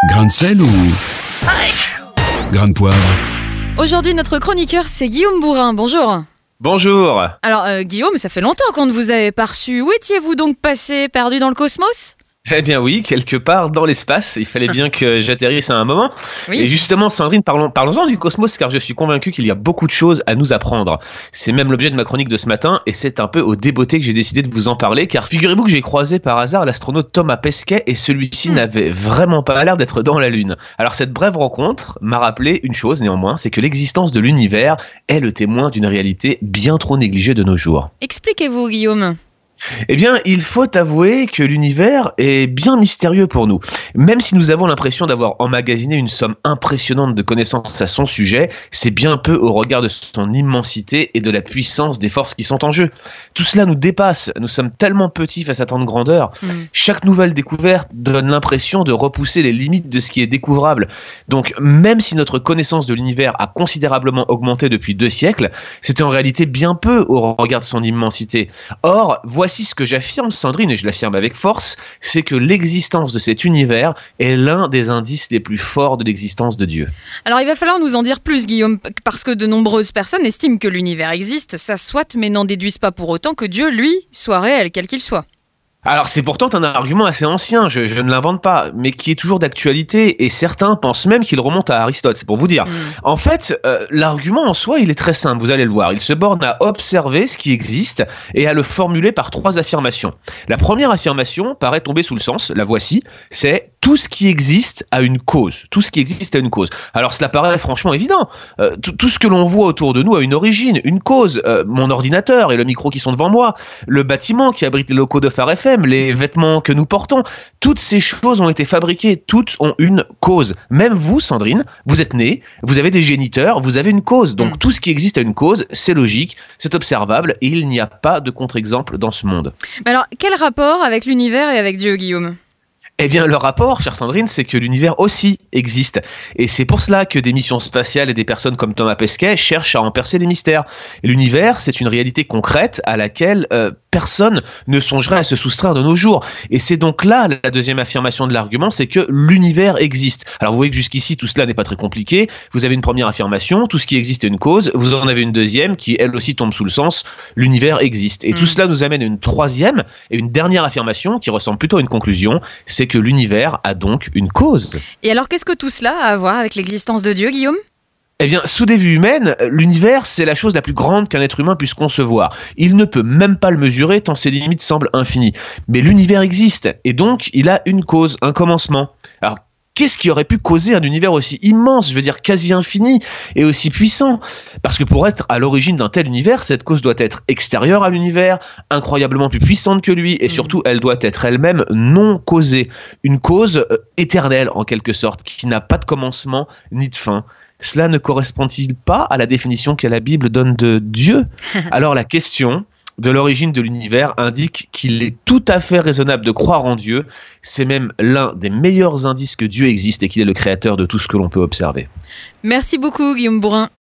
Grain de sel ou grain de poivre? Aujourd'hui, notre chroniqueur, c'est Guillaume Bourrin. Bonjour. Bonjour. Alors, Guillaume, ça fait longtemps qu'on ne vous avait pas reçu. Où étiez-vous donc passé, perdu dans le cosmos ? Eh bien oui, quelque part dans l'espace, il fallait bien que j'atterrisse à un moment. Oui. Et justement, Sandrine, parlons-en du cosmos, car je suis convaincu qu'il y a beaucoup de choses à nous apprendre. C'est même l'objet de ma chronique de ce matin, et c'est un peu au débeauté que j'ai décidé de vous en parler, car figurez-vous que j'ai croisé par hasard l'astronaute Thomas Pesquet, et celui-ci n'avait vraiment pas l'air d'être dans la Lune. Alors cette brève rencontre m'a rappelé une chose néanmoins, c'est que l'existence de l'univers est le témoin d'une réalité bien trop négligée de nos jours. Expliquez-vous, Guillaume. Eh bien, il faut avouer que l'univers est bien mystérieux pour nous. Même si nous avons l'impression d'avoir emmagasiné une somme impressionnante de connaissances à son sujet, c'est bien peu au regard de son immensité et de la puissance des forces qui sont en jeu. Tout cela nous dépasse, nous sommes tellement petits face à tant de grandeur. Chaque nouvelle découverte donne l'impression de repousser les limites de ce qui est découvrable. Donc, même si notre connaissance de l'univers a considérablement augmenté depuis 2 siècles, c'est en réalité bien peu au regard de son immensité. Or, voici ce que j'affirme, Sandrine, et je l'affirme avec force, c'est que l'existence de cet univers est l'un des indices les plus forts de l'existence de Dieu. Alors, il va falloir nous en dire plus, Guillaume, parce que de nombreuses personnes estiment que l'univers existe, ça soit, mais n'en déduisent pas pour autant que Dieu, lui, soit réel, quel qu'il soit. Alors c'est pourtant un argument assez ancien, je ne l'invente pas, mais qui est toujours d'actualité, et certains pensent même qu'il remonte à Aristote, c'est pour vous dire. En fait, l'argument en soi, il est très simple, vous allez le voir. Il se borne à observer ce qui existe et à le formuler par 3 affirmations. La première affirmation paraît tomber sous le sens, la voici, c'est tout ce qui existe a une cause. Tout ce qui existe a une cause. Alors cela paraît franchement évident. Tout ce que l'on voit autour de nous a une origine, une cause. Mon ordinateur et le micro qui sont devant moi, le bâtiment qui abrite les locaux de Phare FM, les vêtements que nous portons, toutes ces choses ont été fabriquées, toutes ont une cause. Même vous, Sandrine, vous êtes née, vous avez des géniteurs, vous avez une cause. Donc tout ce qui existe a une cause, c'est logique, c'est observable, et il n'y a pas de contre-exemple dans ce monde. Mais alors, quel rapport avec l'univers et avec Dieu, Guillaume ? Eh bien, le rapport, chère Sandrine, c'est que l'univers aussi existe. Et c'est pour cela que des missions spatiales et des personnes comme Thomas Pesquet cherchent à en percer les mystères. Et l'univers, c'est une réalité concrète à laquelle personne ne songerait à se soustraire de nos jours. Et c'est donc là la deuxième affirmation de l'argument, c'est que l'univers existe. Alors vous voyez que jusqu'ici, tout cela n'est pas très compliqué. Vous avez une première affirmation, tout ce qui existe est une cause. Vous en avez une deuxième qui, elle aussi, tombe sous le sens, l'univers existe. Et tout cela nous amène à une troisième et une dernière affirmation qui ressemble plutôt à une conclusion, c'est que l'univers a donc une cause. Et alors, qu'est-ce que tout cela a à voir avec l'existence de Dieu, Guillaume ? Eh bien, sous des vues humaines, l'univers, c'est la chose la plus grande qu'un être humain puisse concevoir. Il ne peut même pas le mesurer tant ses limites semblent infinies. Mais l'univers existe, et donc il a une cause, un commencement. Alors, qu'est-ce qui aurait pu causer un univers aussi immense, je veux dire quasi infini, et aussi puissant ? Parce que pour être à l'origine d'un tel univers, cette cause doit être extérieure à l'univers, incroyablement plus puissante que lui, et surtout, elle doit être elle-même non causée. Une cause éternelle, en quelque sorte, qui n'a pas de commencement ni de fin. Cela ne correspond-il pas à la définition que la Bible donne de Dieu ? Alors la question de l'origine de l'univers indique qu'il est tout à fait raisonnable de croire en Dieu. C'est même l'un des meilleurs indices que Dieu existe et qu'il est le créateur de tout ce que l'on peut observer. Merci beaucoup, Guillaume Bourrin.